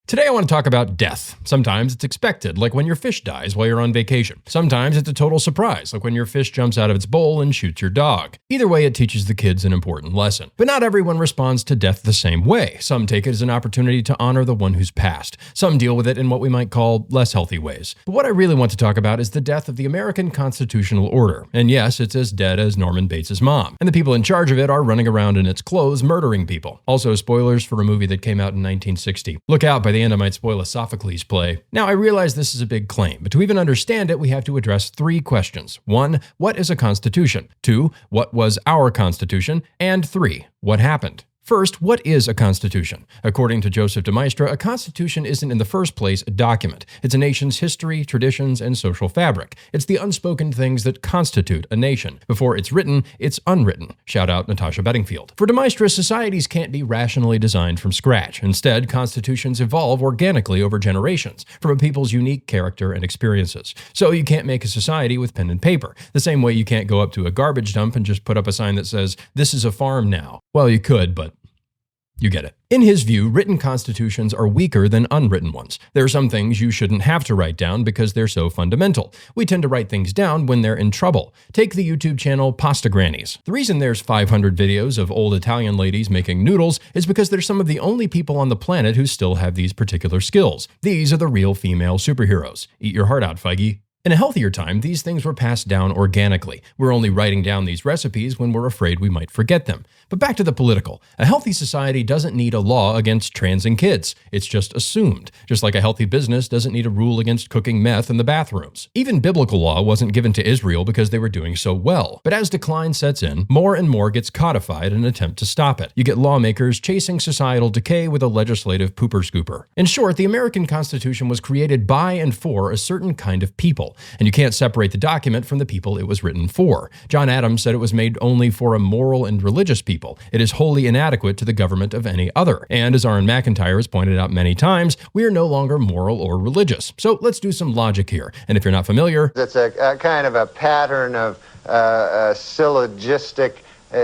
Today I want to talk about death. Sometimes it's expected, like when your fish dies while you're on vacation. Sometimes it's a total surprise, like when your fish jumps out of its bowl and shoots your dog. Either way, it teaches the kids an important lesson. But not everyone responds to death the same way. Some take it as an opportunity to honor the one who's passed. Some deal with it in what we might call less healthy ways. But what I really want to talk about is the death of the American constitutional order. And yes, it's as dead as Norman Bates' mom. And the people in charge of it are running around in its clothes murdering people. Also, spoilers for a movie that came out in 1960. Look out, by the end I might spoil a Sophocles play. Now, I realize this is a big claim, but to even understand it, we have to address three questions. 1, what is a constitution? 2, what was our constitution? And 3, what happened? First, what is a constitution? According to Joseph de Maistre, a constitution isn't in the first place a document. It's a nation's history, traditions, and social fabric. It's the unspoken things that constitute a nation. Before it's written, it's unwritten. Shout out Natasha Bedingfield. For de Maistre, societies can't be rationally designed from scratch. Instead, constitutions evolve organically over generations from a people's unique character and experiences. So you can't make a society with pen and paper. The same way you can't go up to a garbage dump and just put up a sign that says, "This is a farm now." Well, you could, but you get it. In his view, written constitutions are weaker than unwritten ones. There are some things you shouldn't have to write down because they're so fundamental. We tend to write things down when they're in trouble. Take the YouTube channel Pasta Grannies. The reason there's 500 videos of old Italian ladies making noodles is because they're some of the only people on the planet who still have these particular skills. These are the real female superheroes. Eat your heart out, Feige. In a healthier time, these things were passed down organically. We're only writing down these recipes when we're afraid we might forget them. But back to the political. A healthy society doesn't need a law against transing kids. It's just assumed. Just like a healthy business doesn't need a rule against cooking meth in the bathrooms. Even biblical law wasn't given to Israel because they were doing so well. But as decline sets in, more and more gets codified in an attempt to stop it. You get lawmakers chasing societal decay with a legislative pooper scooper. In short, the American Constitution was created by and for a certain kind of people. And you can't separate the document from the people it was written for. John Adams said it was made only for a moral and religious people. It is wholly inadequate to the government of any other. And as Aaron McIntyre has pointed out many times, we are no longer moral or religious. So let's do some logic here. And if you're not familiar, it's a kind of a pattern of syllogistic.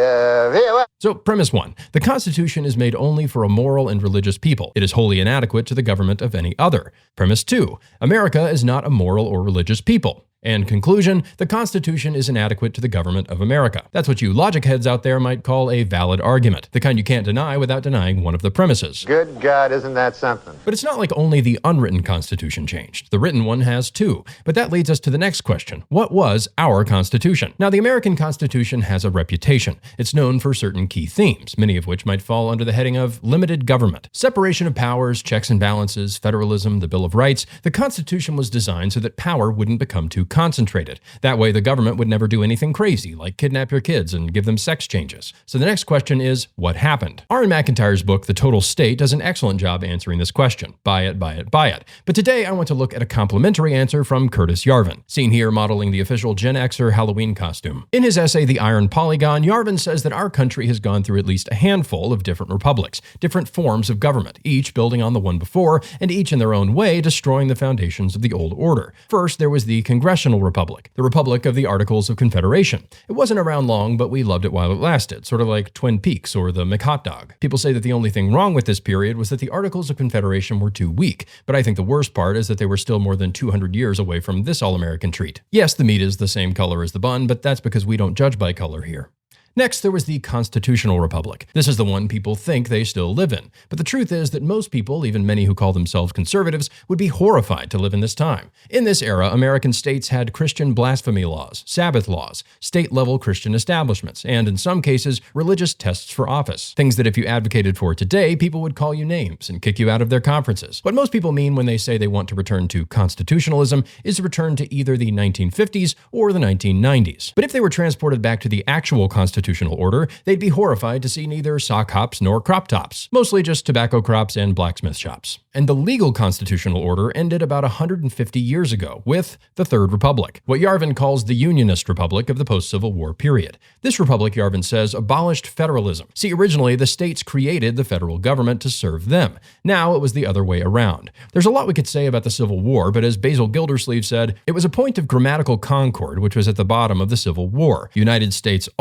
So, premise 1. The Constitution is made only for a moral and religious people. It is wholly inadequate to the government of any other. Premise 2. America is not a moral or religious people. And conclusion, the Constitution is inadequate to the government of America. That's what you logic heads out there might call a valid argument, the kind you can't deny without denying one of the premises. Good God, isn't that something? But it's not like only the unwritten Constitution changed. The written one has too. But that leads us to the next question. What was our Constitution? Now, the American Constitution has a reputation. It's known for certain key themes, many of which might fall under the heading of limited government. Separation of powers, checks and balances, federalism, the Bill of Rights. The Constitution was designed so that power wouldn't become too concentrated. That way the government would never do anything crazy, like kidnap your kids and give them sex changes. So the next question is, what happened? Aaron McIntyre's book, The Total State, does an excellent job answering this question. Buy it, buy it, buy it. But today I want to look at a complementary answer from Curtis Yarvin, seen here modeling the official Gen Xer Halloween costume. In his essay, The Iron Polygon, Yarvin says that our country has gone through at least a handful of different republics, different forms of government, each building on the one before, and each in their own way destroying the foundations of the old order. First, there was the Congressional Republic, the Republic of the Articles of Confederation. It wasn't around long, but we loved it while it lasted, sort of like Twin Peaks or the McHotdog. People say that the only thing wrong with this period was that the Articles of Confederation were too weak, but I think the worst part is that they were still more than 200 years away from this all-American treat. Yes, the meat is the same color as the bun, but that's because we don't judge by color here. Next, there was the Constitutional Republic. This is the one people think they still live in. But the truth is that most people, even many who call themselves conservatives, would be horrified to live in this time. In this era, American states had Christian blasphemy laws, Sabbath laws, state-level Christian establishments, and in some cases, religious tests for office. Things that if you advocated for today, people would call you names and kick you out of their conferences. What most people mean when they say they want to return to constitutionalism is to return to either the 1950s or the 1990s. But if they were transported back to the actual constitutional order, they'd be horrified to see neither sock hops nor crop tops, mostly just tobacco crops and blacksmith shops. And the legal constitutional order ended about 150 years ago with the Third Republic, what Yarvin calls the Unionist Republic of the post-Civil War period. This republic, Yarvin says, abolished federalism. See, originally the states created the federal government to serve them. Now it was the other way around. There's a lot we could say about the Civil War, but as Basil Gildersleeve said, it was a point of grammatical concord which was at the bottom of the Civil War. United States are, said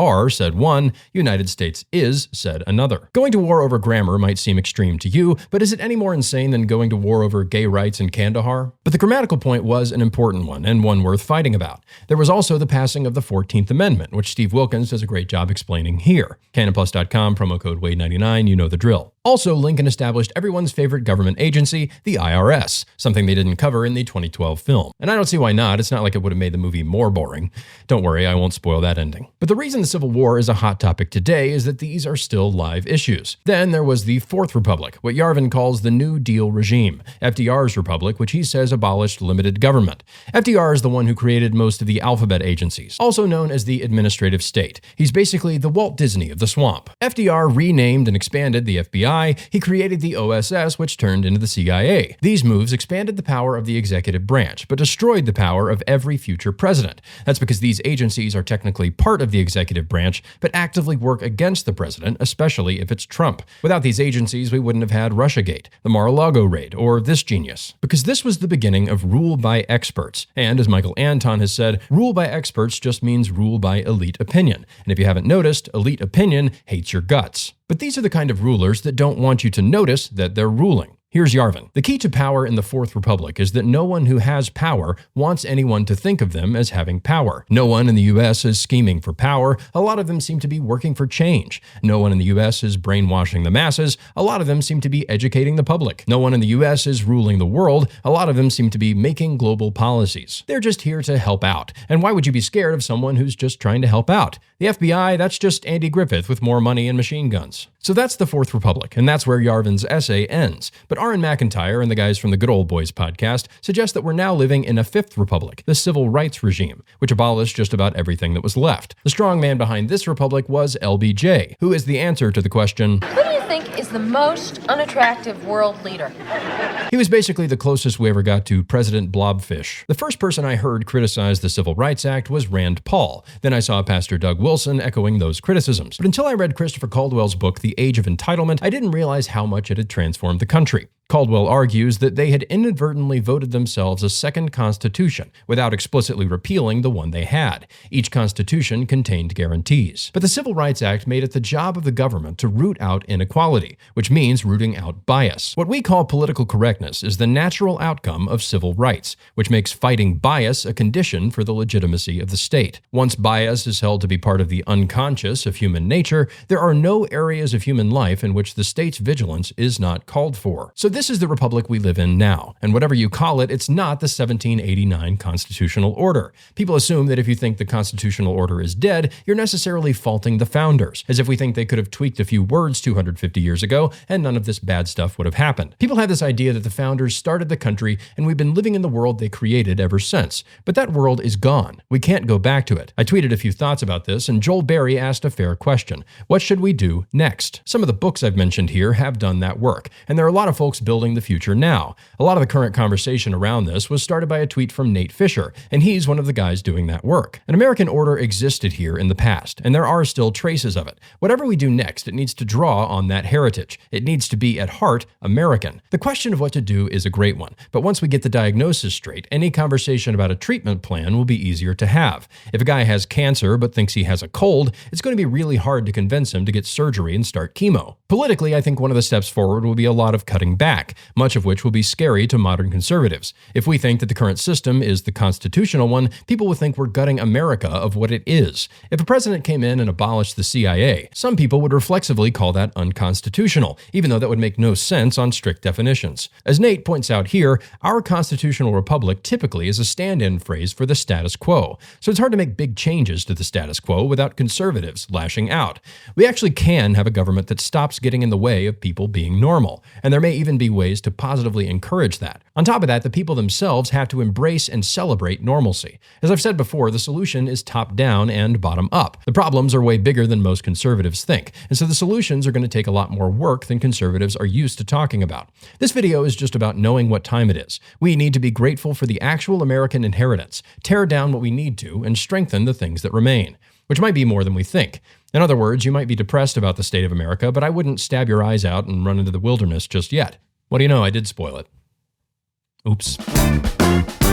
said one, United States is said another. Going to war over grammar might seem extreme to you, but is it any more insane than going to war over gay rights in Kandahar? But the grammatical point was an important one, and one worth fighting about. There was also the passing of the 14th Amendment, which Steve Wilkins does a great job explaining here. CanonPlus.com, promo code WADE99, you know the drill. Also, Lincoln established everyone's favorite government agency, the IRS, something they didn't cover in the 2012 film. And I don't see why not. It's not like it would have made the movie more boring. Don't worry, I won't spoil that ending. But the reason the Civil War is a hot topic today is that these are still live issues. Then there was the Fourth Republic, what Yarvin calls the New Deal regime, FDR's republic, which he says abolished limited government. FDR is the one who created most of the alphabet agencies, also known as the administrative state. He's basically the Walt Disney of the swamp. FDR renamed and expanded the FBI. He created the OSS, which turned into the CIA. These moves expanded the power of the executive branch, but destroyed the power of every future president. That's because these agencies are technically part of the executive branch, but actively work against the president, especially if it's Trump. Without these agencies, we wouldn't have had Russiagate, the Mar-a-Lago raid, or this genius. Because this was the beginning of rule by experts. And as Michael Anton has said, rule by experts just means rule by elite opinion. And if you haven't noticed, elite opinion hates your guts. But these are the kind of rulers that don't want you to notice that they're ruling. Here's Yarvin. The key to power in the Fourth Republic is that no one who has power wants anyone to think of them as having power. No one in the U.S. is scheming for power. A lot of them seem to be working for change. No one in the U.S. is brainwashing the masses. A lot of them seem to be educating the public. No one in the U.S. is ruling the world. A lot of them seem to be making global policies. They're just here to help out. And why would you be scared of someone who's just trying to help out? The FBI, that's just Andy Griffith with more money and machine guns. So that's the Fourth Republic, and that's where Yarvin's essay ends. But Aaron McIntyre and the guys from the Good Old Boys podcast suggest that we're now living in a Fifth Republic, the civil rights regime, which abolished just about everything that was left. The strong man behind this republic was LBJ, who is the answer to the question, who do you think is the most unattractive world leader? He was basically the closest we ever got to President Blobfish. The first person I heard criticize the Civil Rights Act was Rand Paul. Then I saw Pastor Doug Wilson echoing those criticisms. But until I read Christopher Caldwell's book, The Age of Entitlement, I didn't realize how much it had transformed the country. Caldwell argues that they had inadvertently voted themselves a second constitution without explicitly repealing the one they had. Each constitution contained guarantees. But the Civil Rights Act made it the job of the government to root out inequality, which means rooting out bias. What we call political correctness is the natural outcome of civil rights, which makes fighting bias a condition for the legitimacy of the state. Once bias is held to be part of the unconscious of human nature, there are no areas of human life in which the state's vigilance is not called for. So this is the republic we live in now, and whatever you call it, it's not the 1789 constitutional order. People assume that if you think the constitutional order is dead, you're necessarily faulting the founders, as if we think they could have tweaked a few words 250 years ago and none of this bad stuff would have happened. People have this idea that the founders started the country and we've been living in the world they created ever since. But that world is gone. We can't go back to it. I tweeted a few thoughts about this, and Joel Berry asked a fair question. What should we do next? Some of the books I've mentioned here have done that work, and there are a lot of folks building the future now. A lot of the current conversation around this was started by a tweet from Nate Fisher, and he's one of the guys doing that work. An American order existed here in the past, and there are still traces of it. Whatever we do next, it needs to draw on that heritage. It needs to be, at heart, American. The question of what to do is a great one, but once we get the diagnosis straight, any conversation about a treatment plan will be easier to have. If a guy has cancer but thinks he has a cold, it's going to be really hard to convince him to get surgery and start chemo. Politically, I think one of the steps forward will be a lot of cutting back, much of which will be scary to modern conservatives. If we think that the current system is the constitutional one, people will think we're gutting America of what it is. If a president came in and abolished the CIA, some people would reflexively call that unconstitutional, even though that would make no sense on strict definitions. As Nate points out here, our constitutional republic typically is a stand-in phrase for the status quo, so it's hard to make big changes to the status quo without conservatives lashing out. We actually can have a government that stops getting in the way of people being normal, and there may even be ways to positively encourage that. On top of that, the people themselves have to embrace and celebrate normalcy. As I've said before, the solution is top-down and bottom-up. The problems are way bigger than most conservatives think, and so the solutions are going to take a lot more work than conservatives are used to talking about. This video is just about knowing what time it is. We need to be grateful for the actual American inheritance, tear down what we need to, and strengthen the things that remain, which might be more than we think. In other words, you might be depressed about the state of America, but I wouldn't stab your eyes out and run into the wilderness just yet. What do you know? I did spoil it. Oops.